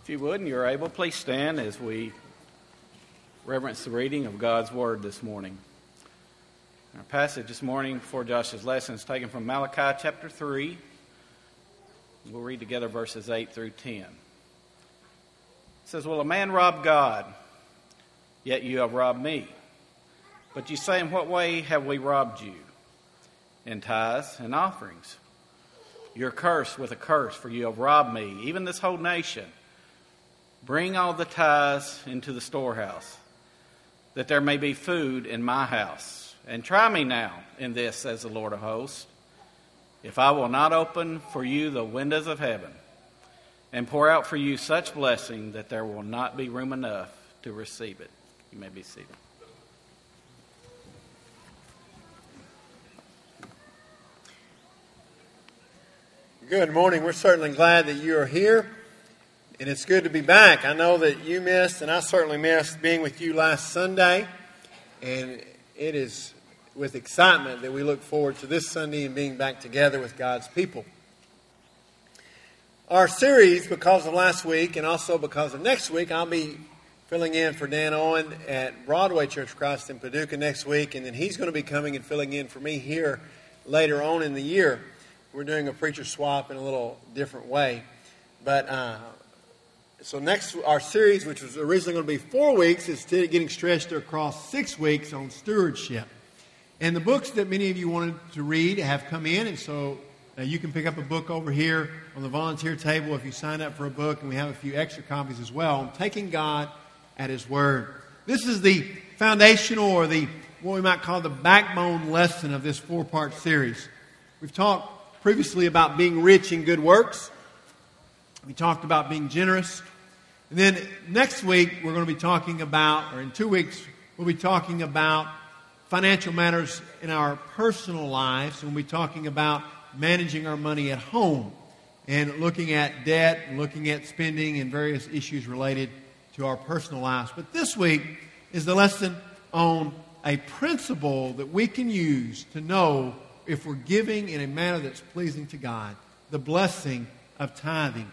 If you would, and you're able, please stand as we reverence the reading of God's Word this morning. Our passage this morning before Josh's lesson is taken from Malachi chapter 3. We'll read together verses 8 through 10. It says, "Will a man rob God? Yet you have robbed me. But you say, in what way have we robbed you? In tithes and offerings. You're cursed with a curse, for you have robbed me, even this whole nation. Bring all the tithes into the storehouse, that there may be food in my house. And try me now in this, says the Lord of hosts, if I will not open for you the windows of heaven and pour out for you such blessing that there will not be room enough to receive it." You may be seated. Good morning. We're certainly glad that you are here, and it's good to be back. I know that you missed, and I certainly missed, being with you last Sunday, and it is with excitement that we look forward to this Sunday and being back together with God's people. Our series, because of last week and also because of next week, I'll be filling in for Dan Owen at Broadway Church of Christ in Paducah next week, and then he's going to be coming and filling in for me here later on in the year. We're doing a preacher swap in a little different way. But so next, our series, which was originally going to be 4 weeks, is getting stretched across 6 weeks on stewardship. And the books that many of you wanted to read have come in, and so you can pick up a book over here on the volunteer table if you sign up for a book, and we have a few extra copies as well on Taking God at His Word. This is the foundational, or what we might call the backbone lesson of this 4-part series. We've talked previously about being rich in good works. We talked about being generous. And then next week, we're going to be talking about, or in 2 weeks, we'll be talking about financial matters in our personal lives. And we'll be talking about managing our money at home and looking at debt and looking at spending and various issues related to our personal lives. But this week is the lesson on a principle that we can use to know if we're giving in a manner that's pleasing to God, the blessing of tithing.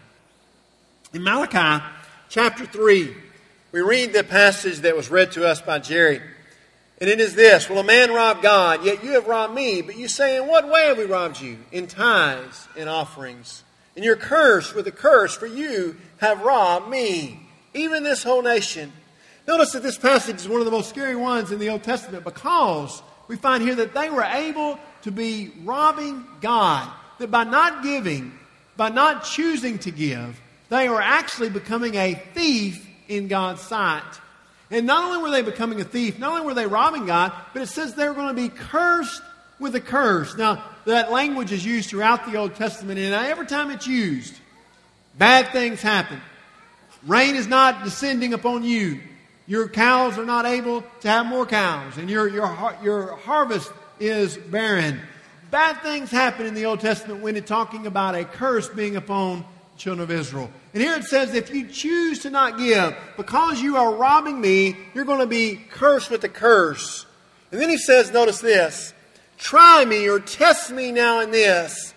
In Malachi chapter 3, we read the passage that was read to us by Jerry. And it is this: "Will a man rob God? Yet you have robbed me. But you say, in what way have we robbed you? In tithes and offerings. And you're cursed with a curse, for you have robbed me, even this whole nation." Notice that this passage is one of the most scary ones in the Old Testament, because we find here that they were able to be robbing God. That by not giving, by not choosing to give, they were actually becoming a thief in God's sight. And not only were they becoming a thief, not only were they robbing God, but it says they were going to be cursed with a curse. Now, that language is used throughout the Old Testament, and every time it's used, bad things happen. Rain is not descending upon you. Your cows are not able to have more cows, and your harvest is barren. Bad things happen in the Old Testament when it's talking about a curse being upon the children of Israel. And here it says, if you choose to not give, because you are robbing me, you're going to be cursed with a curse. And then he says, notice this: "Try me or test me now in this."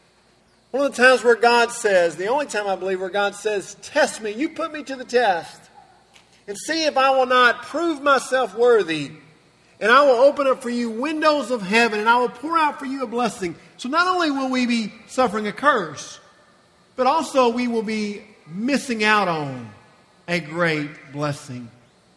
One of the times where God says, the only time I believe where God says, "Test me, you put me to the test, and see if I will not prove myself worthy. And I will open up for you windows of heaven, and I will pour out for you a blessing." So not only will we be suffering a curse, but also we will be missing out on a great blessing.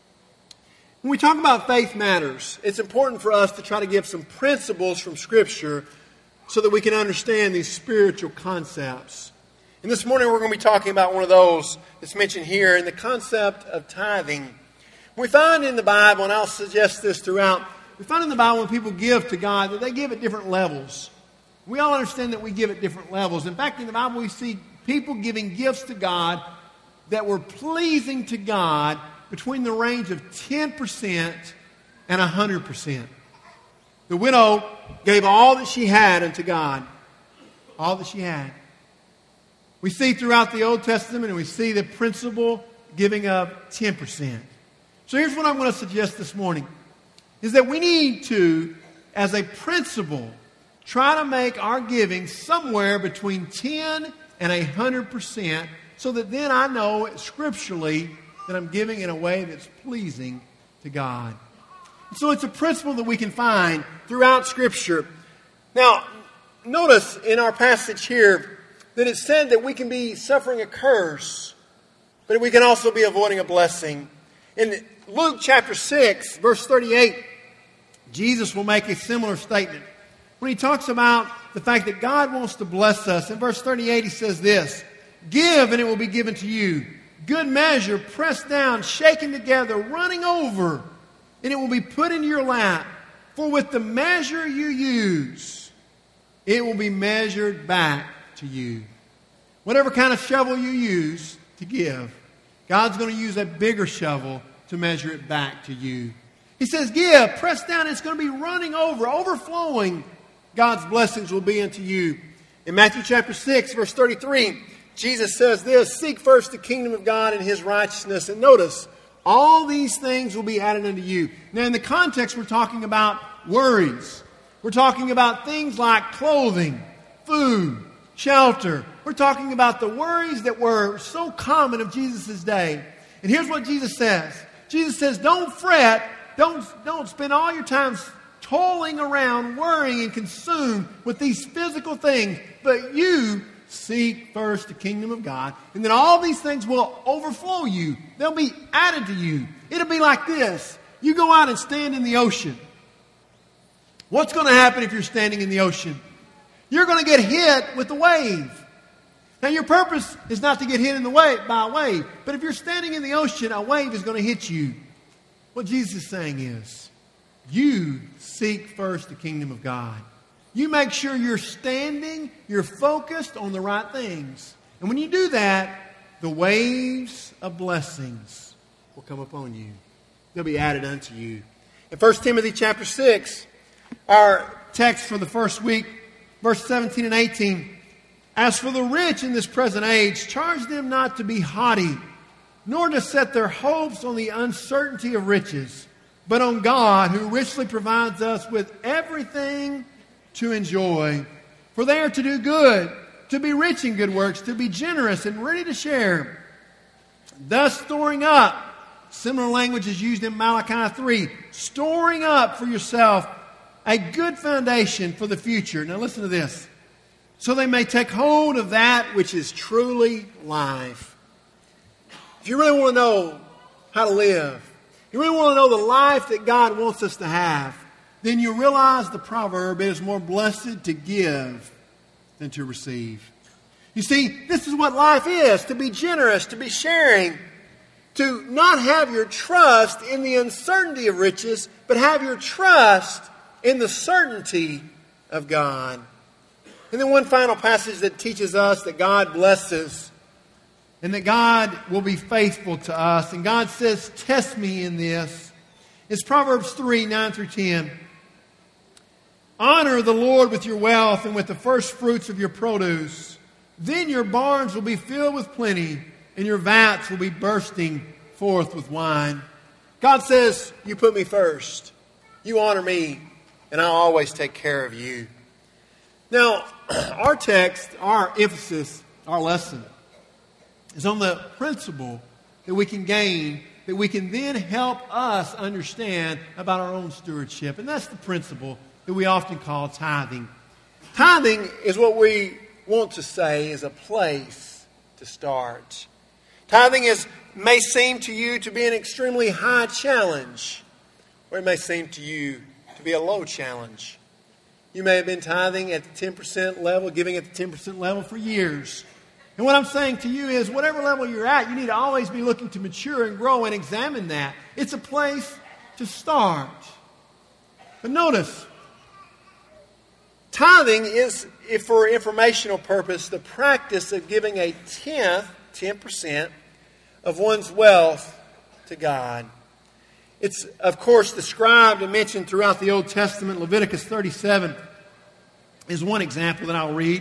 When we talk about faith matters, it's important for us to try to give some principles from Scripture so that we can understand these spiritual concepts. And this morning we're going to be talking about one of those that's mentioned here in the concept of tithing. We find in the Bible, and I'll suggest this throughout, we find in the Bible when people give to God that they give at different levels. We all understand that we give at different levels. In fact, in the Bible we see people giving gifts to God that were pleasing to God between the range of 10% and 100%. The widow gave all that she had unto God. All that she had. We see throughout the Old Testament, and we see the principle giving of 10%. So here's what I'm going to suggest this morning, is that we need to, as a principle, try to make our giving somewhere between 10 and 100% so that then I know scripturally that I'm giving in a way that's pleasing to God. So it's a principle that we can find throughout Scripture. Now, notice in our passage here that it said that we can be suffering a curse, but we can also be avoiding a blessing. In Luke chapter 6, verse 38, Jesus will make a similar statement. When he talks about the fact that God wants to bless us, in verse 38 he says this, "Give and it will be given to you. Good measure, pressed down, shaken together, running over, and it will be put into your lap. For with the measure you use, it will be measured back to you." Whatever kind of shovel you use to give, God's going to use a bigger shovel to measure it back to you. He says, give, press down, it's going to be running over, overflowing. God's blessings will be unto you. In Matthew chapter 6, verse 33, Jesus says this, "Seek first the kingdom of God and His righteousness." And notice, all these things will be added unto you. Now in the context, we're talking about worries. We're talking about things like clothing, food, shelter. We're talking about the worries that were so common of Jesus' day. And here's what Jesus says. Jesus says, don't fret. Don't spend all your time toiling around, worrying and consumed with these physical things. But you seek first the kingdom of God. And then all these things will overflow you. They'll be added to you. It'll be like this. You go out and stand in the ocean. What's going to happen if you're standing in the ocean? You're going to get hit with a wave. Now your purpose is not to get hit by a wave. But if you're standing in the ocean, a wave is going to hit you. What Jesus is saying is, you seek first the kingdom of God. You make sure you're standing, you're focused on the right things. And when you do that, the waves of blessings will come upon you. They'll be added unto you. In 1 Timothy chapter 6, our text for the first week, verse 17 and 18, "As for the rich in this present age, charge them not to be haughty, nor to set their hopes on the uncertainty of riches, but on God, who richly provides us with everything to enjoy. For they are to do good, to be rich in good works, to be generous and ready to share, thus storing up." Similar language is used in Malachi 3. "Storing up for yourself a good foundation for the future." Now listen to this. "So they may take hold of that which is truly life." If you really want to know how to live, you really want to know the life that God wants us to have, then you realize the proverb, "It is more blessed to give than to receive." You see, this is what life is, to be generous, to be sharing, to not have your trust in the uncertainty of riches, but have your trust in the certainty of God. And then one final passage that teaches us that God blesses and that God will be faithful to us. And God says, test me in this. It's Proverbs 3, 9 through 10. "Honor the Lord with your wealth and with the first fruits of your produce. Then your barns will be filled with plenty, and your vats will be bursting forth with wine." God says, you put me first. You honor me, and I'll always take care of you. Now, our text, our emphasis, our lesson is on the principle that we can gain, that we can then help us understand about our own stewardship. And that's the principle that we often call tithing. Tithing is what we want to say is a place to start. Tithing may seem to you to be an extremely high challenge, or it may seem to you to be a low challenge. You may have been tithing at the 10% level, giving at the 10% level for years. And what I'm saying to you is, whatever level you're at, you need to always be looking to mature and grow and examine that. It's a place to start. But notice, tithing is, if for informational purpose, the practice of giving a tenth, 10%, of one's wealth to God. It's, of course, described and mentioned throughout the Old Testament. Leviticus 37 is one example that I'll read.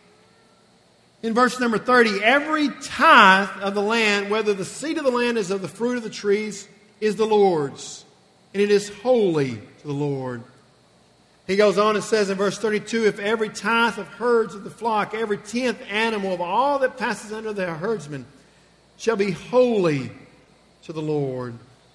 In verse number 30, "Every tithe of the land, whether the seed of the land is of the fruit of the trees, is the Lord's, and it is holy to the Lord. He goes on and says in verse 32, if every tithe of herds of the flock, every 10th animal of all that passes under the herdsman shall be holy to the Lord.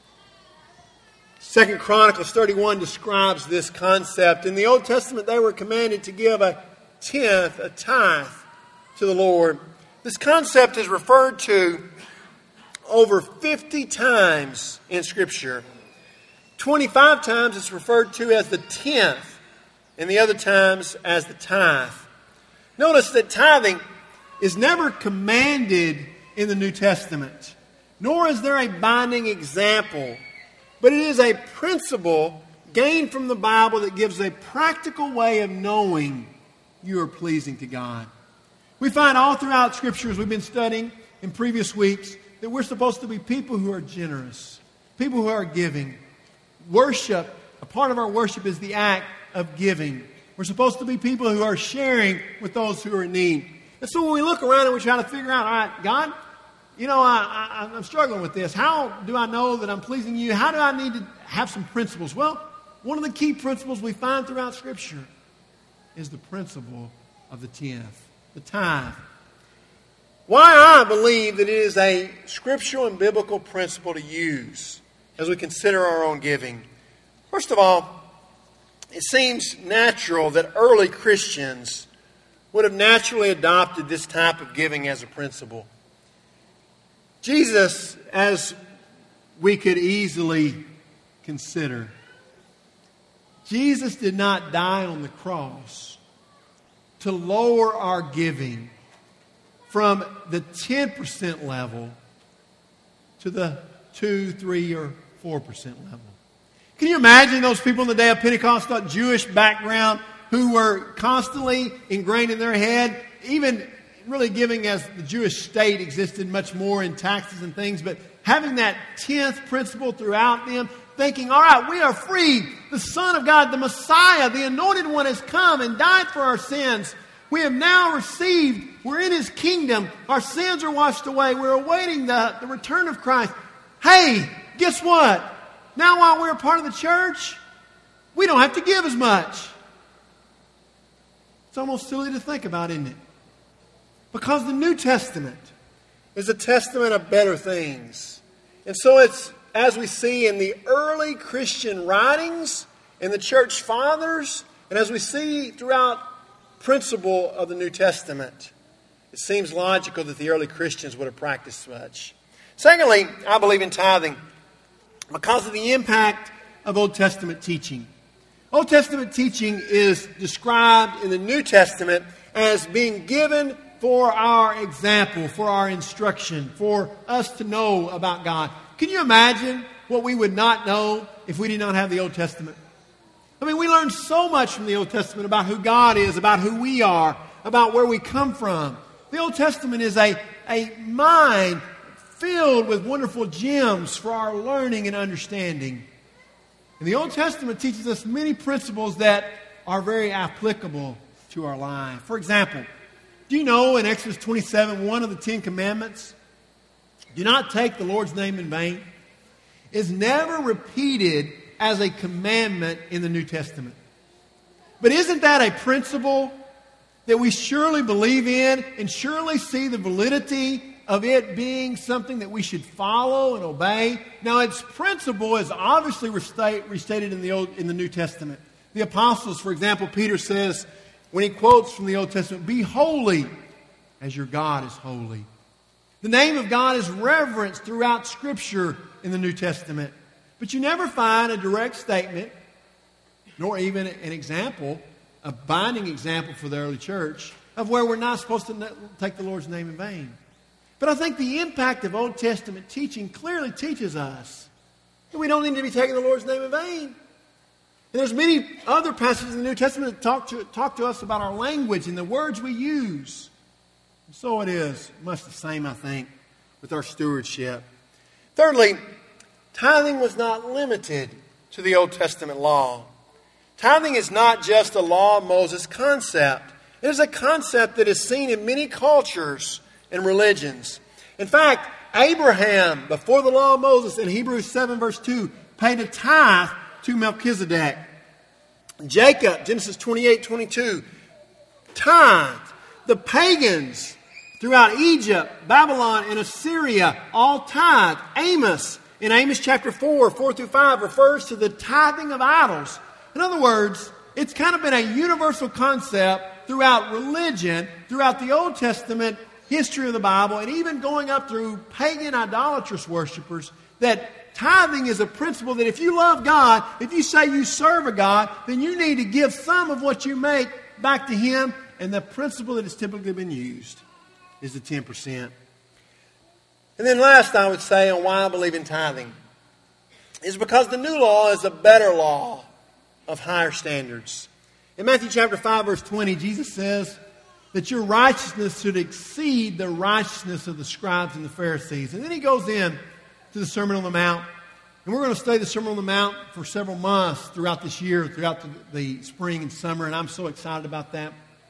2 Chronicles 31 describes this concept. In the Old Testament, they were commanded to give a tenth, a tithe, to the Lord. This concept is referred to over 50 times in Scripture. 25 times it's referred to as the tenth, and the other times as the tithe. Notice that tithing is never commanded in the New Testament, nor is there a binding example, but it is a principle gained from the Bible that gives a practical way of knowing you are pleasing to God. We find all throughout Scripture, as we've been studying in previous weeks, that we're supposed to be people who are generous, people who are giving. Worship, a part of our worship is the act of giving. We're supposed to be people who are sharing with those who are in need. And so when we look around and we try to figure out, all right, God, I'm struggling with this. How do I know that I'm pleasing you? How do I need to have some principles? Well, one of the key principles we find throughout Scripture is the principle of the tenth, the tithe. Why I believe that it is a scriptural and biblical principle to use as we consider our own giving. First of all, it seems natural that early Christians would have naturally adopted this type of giving as a principle. Jesus, as we could easily consider, Jesus did not die on the cross to lower our giving from the 10% level to the 2, 3, or 4% level. Can you imagine those people in the day of Pentecost, that Jewish background, who were constantly ingrained in their head, even really giving as the Jewish state existed much more in taxes and things, but having that 10th principle throughout them, thinking, all right, we are free. The Son of God, the Messiah, the Anointed One has come and died for our sins. We have now received, we're in His kingdom. Our sins are washed away. We're awaiting the return of Christ. Hey, guess what? Now while we're a part of the church, we don't have to give as much. It's almost silly to think about, isn't it? Because the New Testament is a testament of better things. And so it's, as we see in the early Christian writings, in the church fathers, and as we see throughout principle of the New Testament, it seems logical that the early Christians would have practiced such. Secondly, I believe in tithing because of the impact of Old Testament teaching. Old Testament teaching is described in the New Testament as being given for our example, for our instruction, for us to know about God. Can you imagine what we would not know if we did not have the Old Testament? I mean, we learn so much from the Old Testament about who God is, about who we are, about where we come from. The Old Testament is a mine filled with wonderful gems for our learning and understanding. And the Old Testament teaches us many principles that are very applicable to our life. For example, do you know in Exodus 27, one of the 10 Commandments, do not take the Lord's name in vain, is never repeated as a commandment in the New Testament. But isn't that a principle that we surely believe in and surely see the validity of it being something that we should follow and obey? Now, its principle is obviously restated in the New Testament. The apostles, for example, Peter says, when he quotes from the Old Testament, "Be holy as your God is holy." The name of God is reverenced throughout Scripture in the New Testament. But you never find a direct statement, nor even an example, a binding example for the early church, of where we're not supposed to take the Lord's name in vain. But I think the impact of Old Testament teaching clearly teaches us that we don't need to be taking the Lord's name in vain. And there's many other passages in the New Testament that talk to us about our language and the words we use. And so it is much the same, I think, with our stewardship. Thirdly, tithing was not limited to the Old Testament law. Tithing is not just a law of Moses concept. It is a concept that is seen in many cultures and religions. In fact, Abraham, before the law of Moses, in Hebrews 7 verse 2, paid a tithe to Melchizedek. Jacob, Genesis 28:22, tithed. The pagans throughout Egypt, Babylon, and Assyria all tithed. Amos, in Amos chapter 4:4-5, refers to the tithing of idols. In other words, it's kind of been a universal concept throughout religion, throughout the Old Testament history of the Bible, and even going up through pagan idolatrous worshipers, that tithing is a principle that if you love God, if you say you serve a God, then you need to give some of what you make back to Him. And the principle that has typically been used is the 10%. And then last, I would say, on why I believe in tithing, is because the new law is a better law of higher standards. In Matthew chapter 5, verse 20, Jesus says that your righteousness should exceed the righteousness of the scribes and the Pharisees. And then He goes in to the Sermon on the Mount. And we're going to study the Sermon on the Mount for several months throughout this year, throughout the spring and summer. And I'm so excited about that.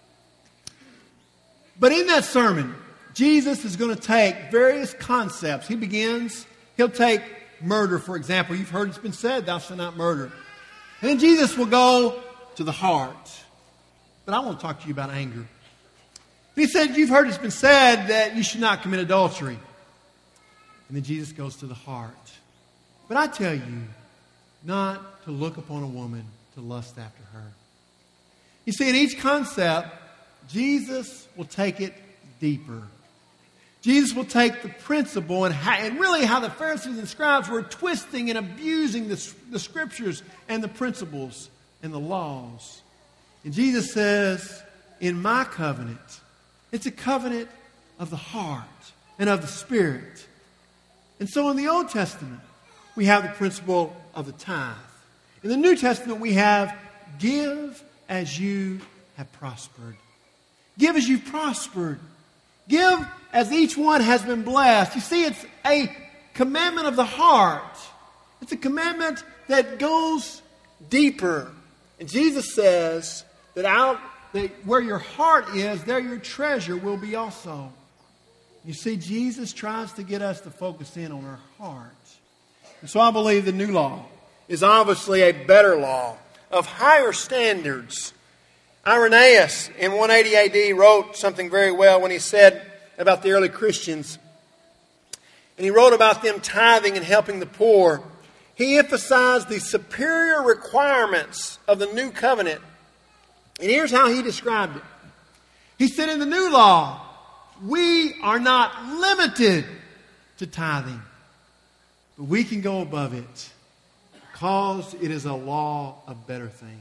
But in that sermon, Jesus is going to take various concepts. He'll take murder, for example. You've heard it's been said, thou shalt not murder. And then Jesus will go to the heart. But I want to talk to you about anger. He said, you've heard it's been said that you should not commit adultery. And then Jesus goes to the heart. But I tell you, not to look upon a woman to lust after her. You see, in each concept, Jesus will take it deeper. Jesus will take the principle and really how the Pharisees and scribes were twisting and abusing the scriptures and the principles and the laws. And Jesus says, in my covenant, it's a covenant of the heart and of the Spirit. And so in the Old Testament, we have the principle of the tithe. In the New Testament, we have give as you have prospered. Give as you've prospered. Give as each one has been blessed. You see, it's a commandment of the heart. It's a commandment that goes deeper. And Jesus says that where your heart is, there your treasure will be also. You see, Jesus tries to get us to focus in on our heart. And so I believe the new law is obviously a better law of higher standards. Irenaeus in 180 AD wrote something very well when he said about the early Christians. And he wrote about them tithing and helping the poor. He emphasized the superior requirements of the new covenant. And here's how he described it. He said, in the new law, we are not limited to tithing, but we can go above it because it is a law of better things.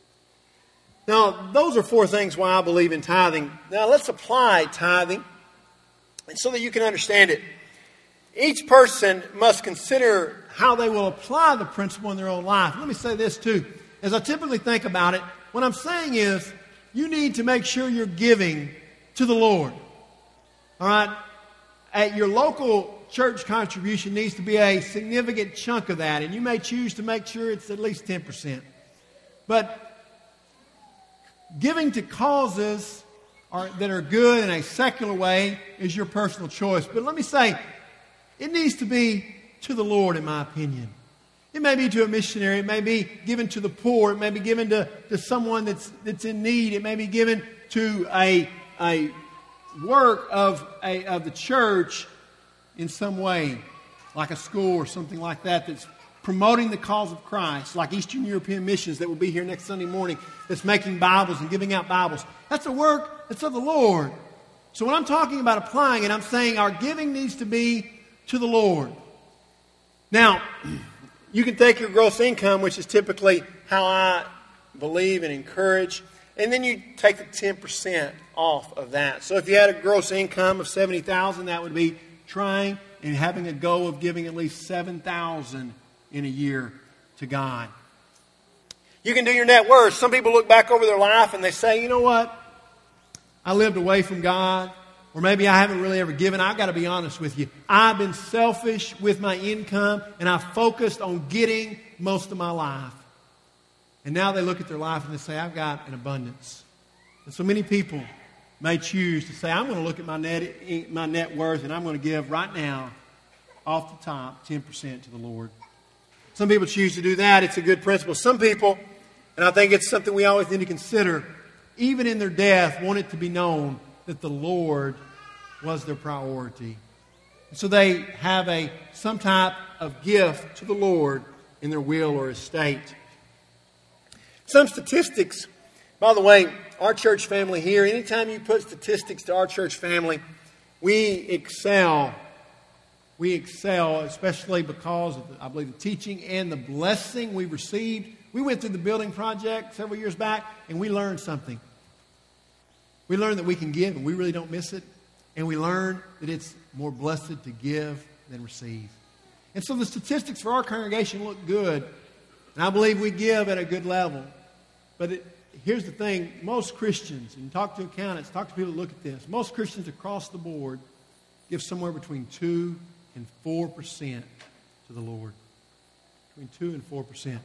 Now, those are four things why I believe in tithing. Now, let's apply tithing, and so that you can understand it. Each person must consider how they will apply the principle in their own life. Let me say this too. As I typically think about it, what I'm saying is you need to make sure you're giving to the Lord. All right? At your local church contribution needs to be a significant chunk of that, and you may choose to make sure it's at least 10%. But giving to causes that are good in a secular way is your personal choice. But let me say, it needs to be to the Lord, in my opinion. It may be to a missionary. It may be given to the poor. It may be given to someone that's in need. It may be given to a work of the church in some way, like a school or something like that that's promoting the cause of Christ, like Eastern European Missions that will be here next Sunday morning, that's making Bibles and giving out Bibles. That's a work that's of the Lord. So when I'm talking about applying it, I'm saying our giving needs to be to the Lord. Now, you can take your gross income, which is typically how I believe and encourage, and then you take the 10% off of that. So if you had a gross income of $70,000, that would be trying and having a goal of giving at least $7,000 in a year to God. You can do your net worth. Some people look back over their life and they say, you know what? I lived away from God. Or maybe I haven't really ever given. I've got to be honest with you. I've been selfish with my income and I've focused on getting most of my life. And now they look at their life and they say, I've got an abundance. And so many people may choose to say, I'm going to look at my net worth and I'm going to give right now, off the top, 10% to the Lord. Some people choose to do that. It's a good principle. Some people And I think it's something we always need to consider. Even in their death, want it to be known that the Lord was their priority. So they have some type of gift to the Lord in their will or estate. Some statistics, by the way, our church family here, anytime you put statistics to our church family, we excel. We excel, especially because of, I believe, the teaching and the blessing we received. We went through the building project several years back, and we learned something. We learned that we can give, and we really don't miss it. And we learned that it's more blessed to give than receive. And so the statistics for our congregation look good. And I believe we give at a good level. But here's the thing. Most Christians, and talk to accountants, talk to people that look at this. Most Christians across the board give somewhere between 2 and 4% to the Lord. Between 2 and 4%.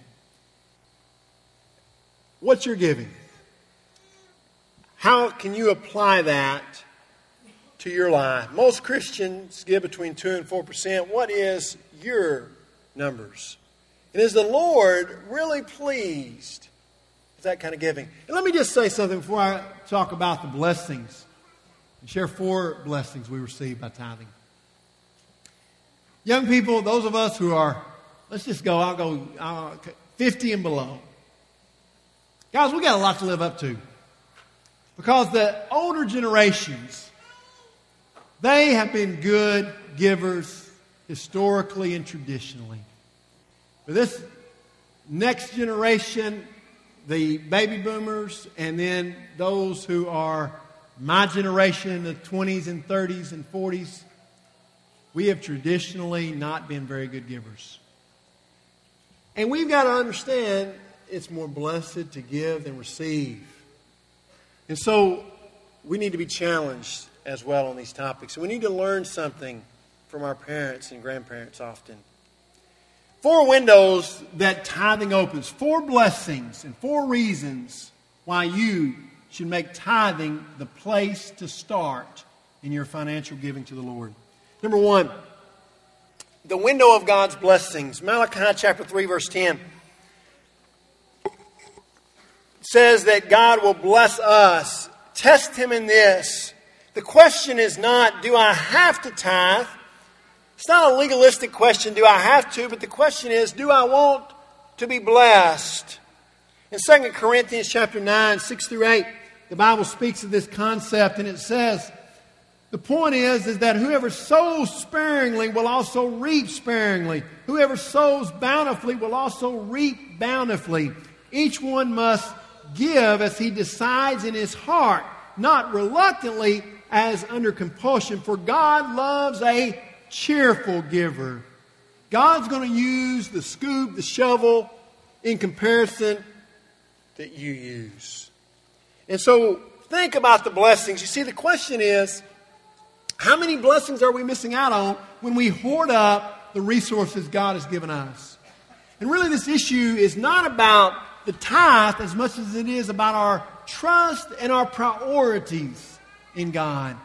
What's your giving? How can you apply that to your life? Most Christians give between 2 and 4%. What is your numbers? And is the Lord really pleased with that kind of giving? And let me just say something before I talk about the blessings and share 4 blessings we receive by tithing. Young people, those of us who are, let's just go, I'll go 50 and below. Guys, we got a lot to live up to. Because the older generations, they have been good givers historically and traditionally. But this next generation, the baby boomers, and then those who are my generation, the 20s and 30s and 40s, we have traditionally not been very good givers. And we've got to understand it's more blessed to give than receive. And so we need to be challenged as well on these topics. We need to learn something from our parents and grandparents often. 4 windows that tithing opens. 4 blessings and 4 reasons why you should make tithing the place to start in your financial giving to the Lord. Number 1, the window of God's blessings. Malachi chapter 3, verse 10 says that God will bless us. Test Him in this. The question is not, do I have to tithe? It's not a legalistic question, do I have to? But the question is, do I want to be blessed? In 2 Corinthians chapter 9, 6 through 8, the Bible speaks of this concept, and it says, the point is that whoever sows sparingly will also reap sparingly. Whoever sows bountifully will also reap bountifully. Each one must give as he decides in his heart, not reluctantly as under compulsion, for God loves a cheerful giver. God's going to use the scoop, the shovel, in comparison that you use. And so think about the blessings. You see, the question is, how many blessings are we missing out on when we hoard up the resources God has given us? And really this issue is not about the tithe as much as it is about our trust and our priorities in God.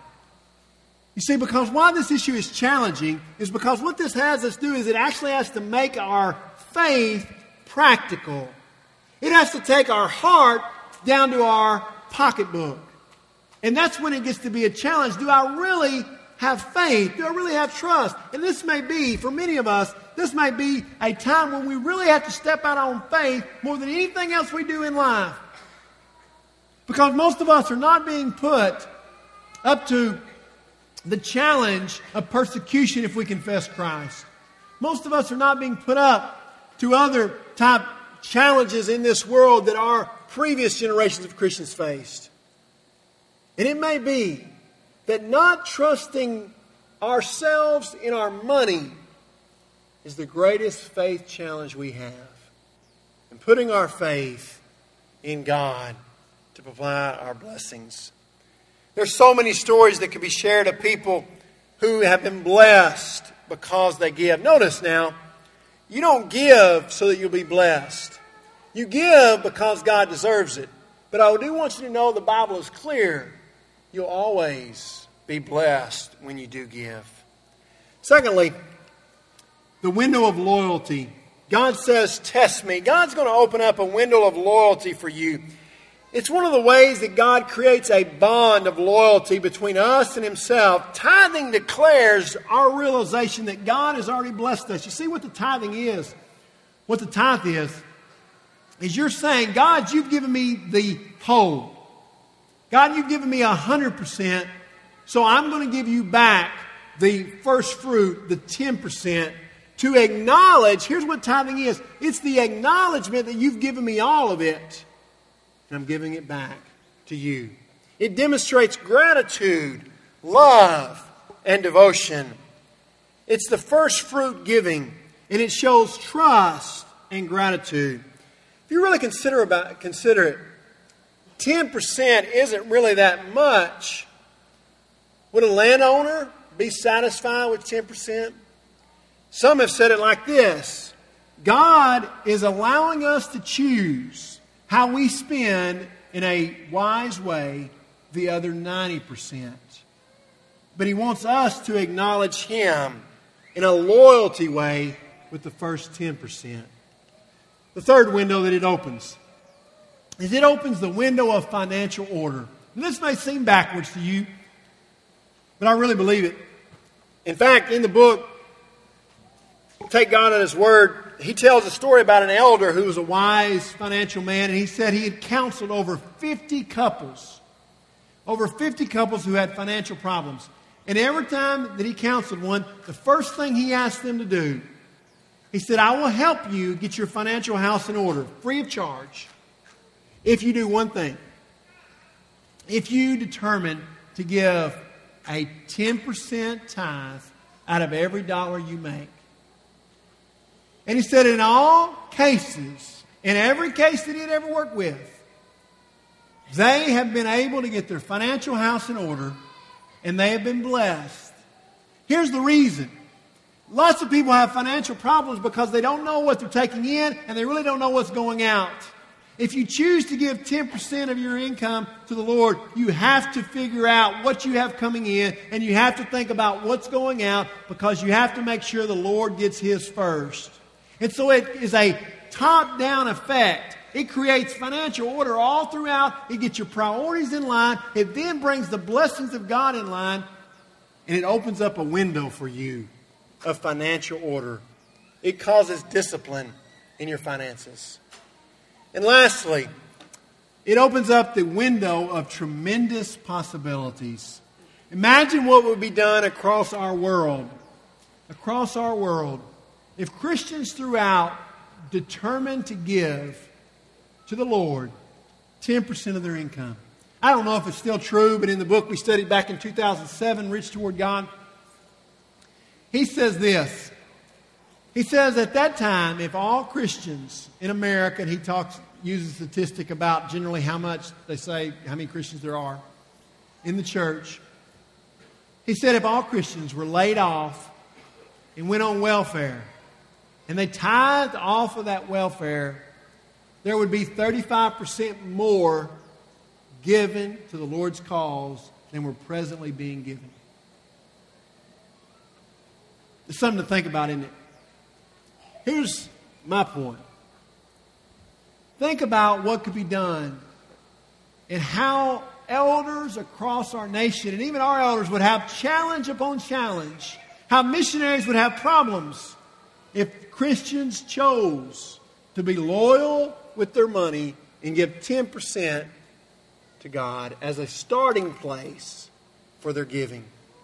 You see, because why this issue is challenging is because what this has us do is it actually has to make our faith practical. It has to take our heart down to our pocketbook. And that's when it gets to be a challenge. Do I really have faith? Do I really have trust? And this may be, for many of us, this may be a time when we really have to step out on faith more than anything else we do in life. Because most of us are not being put up to the challenge of persecution if we confess Christ. Most of us are not being put up to other type challenges in this world that our previous generations of Christians faced. And it may be that not trusting ourselves in our money is the greatest faith challenge we have. And putting our faith in God to provide our blessings. There's so many stories that could be shared of people who have been blessed because they give. Notice now, you don't give so that you'll be blessed. You give because God deserves it. But I do want you to know the Bible is clear. You'll always be blessed when you do give. Secondly, the window of loyalty. God says, test me. God's going to open up a window of loyalty for you. It's one of the ways that God creates a bond of loyalty between us and Himself. Tithing declares our realization that God has already blessed us. You see what the tithing is? What the tithe is you're saying, God, you've given me the whole. God, you've given me 100%, so I'm going to give you back the first fruit, the 10%, to acknowledge, here's what tithing is. It's the acknowledgement that you've given me all of it, and I'm giving it back to you. It demonstrates gratitude, love, and devotion. It's the first fruit giving, and it shows trust and gratitude. If you really consider it, 10% isn't really that much. Would a landowner be satisfied with 10%? Some have said it like this: God is allowing us to choose how we spend in a wise way the other 90%. But He wants us to acknowledge Him in a loyalty way with the first 10%. The third window that it opens is it opens the window of financial order. And this may seem backwards to you, but I really believe it. In fact, in the book, Take God at His Word, he tells a story about an elder who was a wise financial man, and he said he had counseled over 50 couples who had financial problems. And every time that he counseled one, the first thing he asked them to do, he said, I will help you get your financial house in order, free of charge, if you do one thing. If you determine to give a 10% tithe out of every dollar you make. And he said in all cases, in every case that he had ever worked with, they have been able to get their financial house in order, and they have been blessed. Here's the reason. Lots of people have financial problems because they don't know what they're taking in, and they really don't know what's going out. If you choose to give 10% of your income to the Lord, you have to figure out what you have coming in, and you have to think about what's going out, because you have to make sure the Lord gets His first. And so it is a top-down effect. It creates financial order all throughout. It gets your priorities in line. It then brings the blessings of God in line, and it opens up a window for you of financial order. It causes discipline in your finances. And lastly, it opens up the window of tremendous possibilities. Imagine what would be done across our world. Across our world, if Christians throughout determined to give to the Lord 10% of their income. I don't know if it's still true, but in the book we studied back in 2007, Rich Toward God, he says this. He says at that time, if all Christians in America, and he uses a statistic about generally how much they say, how many Christians there are in the church. He said if all Christians were laid off and went on welfare, and they tithed off of that welfare, there would be 35% more given to the Lord's cause than we're presently being given. It's something to think about, isn't it? Here's my point. Think about what could be done and how elders across our nation, and even our elders, would have challenge upon challenge. How missionaries would have problems if Christians chose to be loyal with their money and give 10% to God as a starting place for their giving.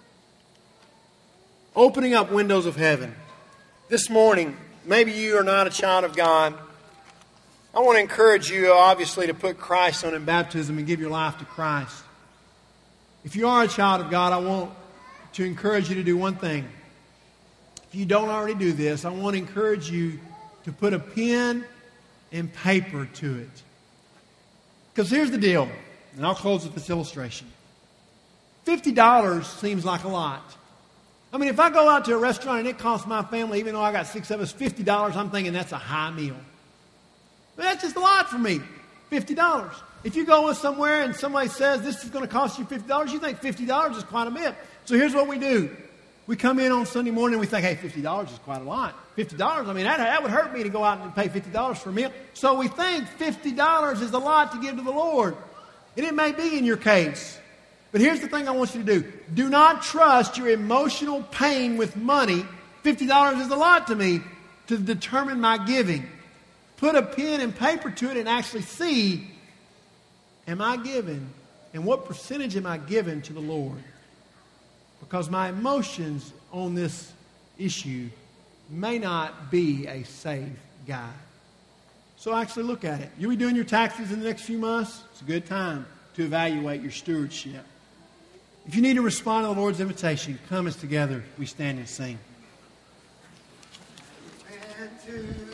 Opening up windows of heaven. This morning, maybe you are not a child of God. I want to encourage you, obviously, to put Christ on in baptism and give your life to Christ. If you are a child of God, I want to encourage you to do one thing. If you don't already do this, I want to encourage you to put a pen and paper to it. Because here's the deal, and I'll close with this illustration. $50 seems like a lot. I mean, if I go out to a restaurant and it costs my family, even though I got 6 of us, $50, I'm thinking that's a high meal. But that's just a lot for me, $50. If you go somewhere and somebody says this is going to cost you $50, you think $50 is quite a bit. So here's what we do. We come in on Sunday morning and we think, hey, $50 is quite a lot. $50, I mean, that would hurt me to go out and pay $50 for a meal. So we think $50 is a lot to give to the Lord. And it may be in your case. But here's the thing I want you to do. Do not trust your emotional pain with money. $50 is a lot to me to determine my giving. Put a pen and paper to it and actually see, am I giving? And what percentage am I giving to the Lord? Because my emotions on this issue may not be a safe guide. So actually look at it. You'll be doing your taxes in the next few months. It's a good time to evaluate your stewardship. If you need to respond to the Lord's invitation, come as together we stand and sing. And to